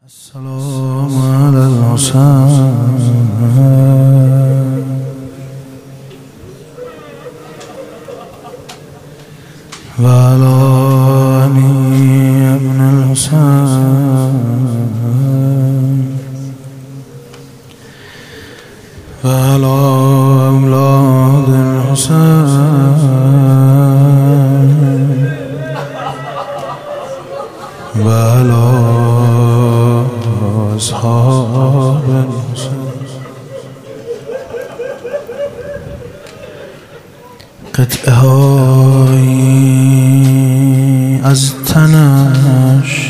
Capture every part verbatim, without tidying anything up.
السلام على الحسين وعلى علي ابن الحسين وعلى أولاد الحسين وعلى أصحاب الحسين. قطعه هایی از تنش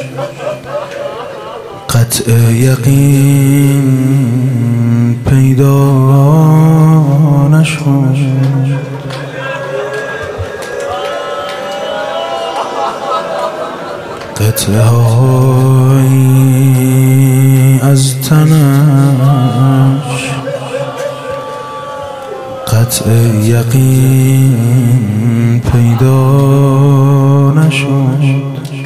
قطع یقین پیدا نشد. قطعه هایی از تنش قطع یقین پیدا نشد.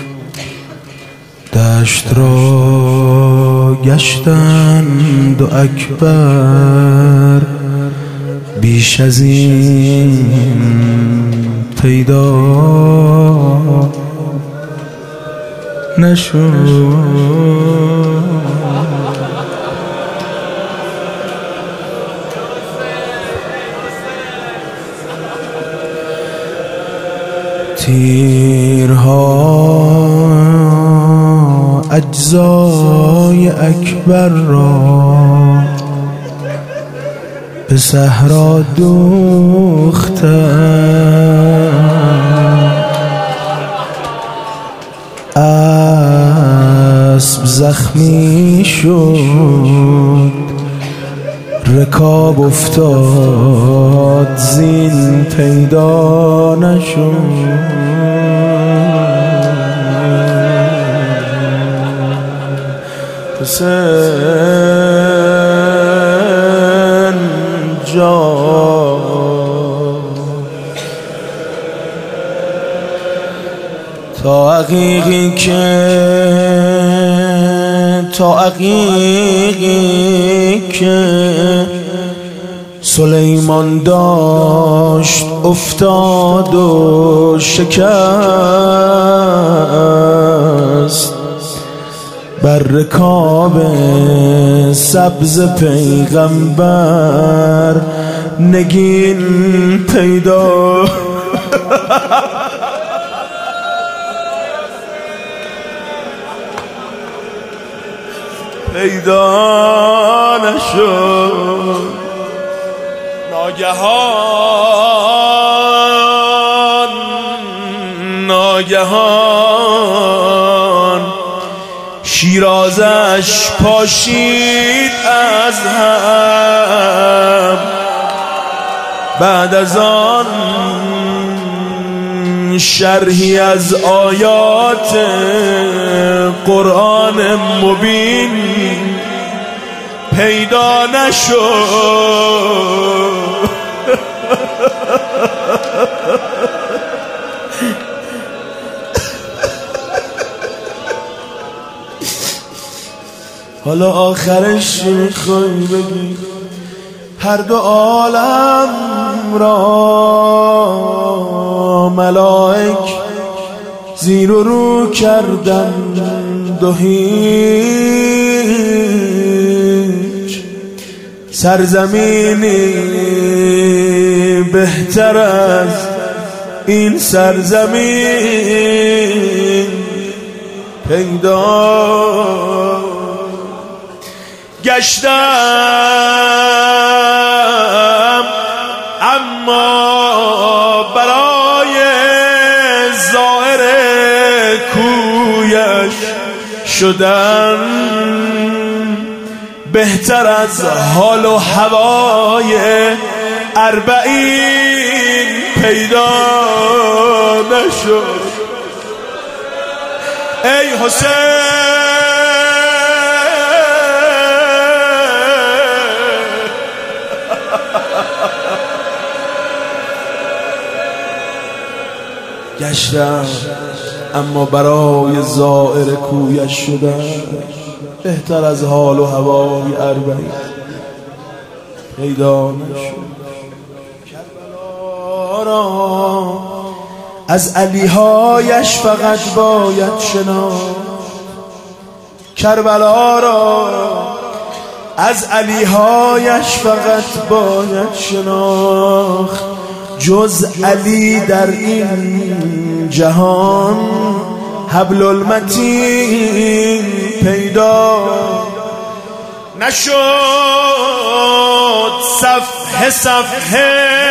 دشت را گشتند و اکبر بیش از این پیدا نشد. تیرها اجزای اکبر را به صحرا دوختند. اسب زخمی شد رکاب افتاد زین پیدا نشد. حسین جان تا عقیقی که تا عقیقی که سلیمان داشت افتاد و شکست بر رکاب سبز پیغمبر نگین پیدا پیدا نشد. ناگهان ناگهان شیرازش پاشید از هم. بعد از آن شرحی از آیات قرآن مبین پیدا نشد. حالا آخرش میخوای بگی هر دو عالم را ملائک زیر و رو کردند و هیچ سرزمینی بهتر از این سرزمین پیدا گشتم. اما برای ظاهر کویش شدن بهتر از حال و هوای اربعین پیدا نشد. ای حسین گشتم اما برای زائر کویش شدن بهتر از حال و هوای اربعین پیدا نشد. کربلا را از علیهایش فقط باید شناخت، کربلا را از علیهایش فقط باید شناخت. جز علی در این جهان حبل المتین پیدا نشد. صفحه صفحه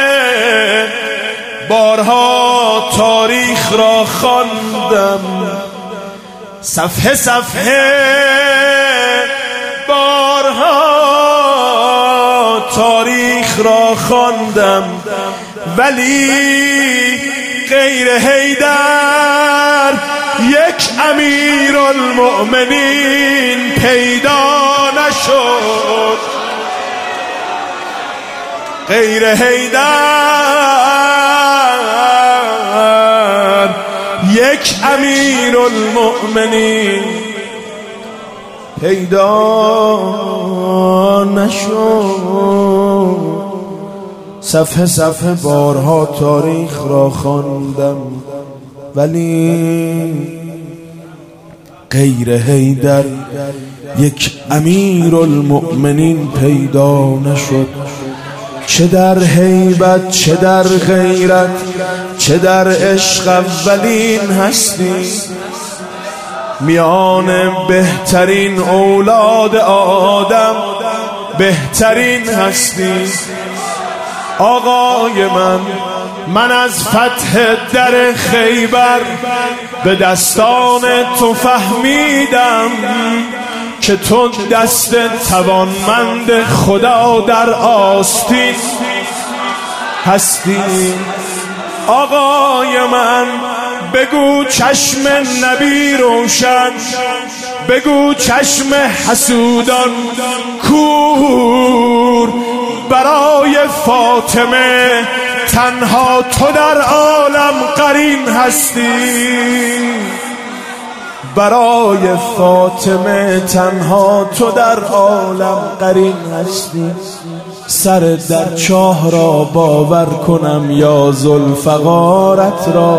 بارها تاریخ را خواندم، صفحه صفحه بارها تاریخ را خواندم، ولی غیر حیدر یک امیرالمؤمنین پیدا نشد. غیر حیدر یک امیرالمؤمنین پیدا نشد. صفحه صفحه بارها تاریخ را خواندم، ولی غیر حیدر یک امیرالمؤمنین پیدا نشد. چه در هیبت، چه در غیرت، چه در عشق اولین هستی، میان بهترین اولاد آدم بهترین هستی. آقای من، من از فتح در خیبر به دستان تو فهمیدم که تو دست توانمند خدا در آستین هستی. آقای من، بگو چشم نبی روشن، بگو چشم حسودان کور، برای فاطمه تنها تو در عالم قرین هستی. برای فاطمه تنها تو در عالم قرین هستی. سر در چاه را باور کنم یا ذوالفقارت را،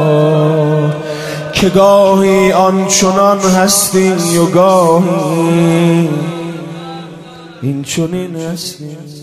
که گاهی آنچنان هستی و گاهی این چنین هستی.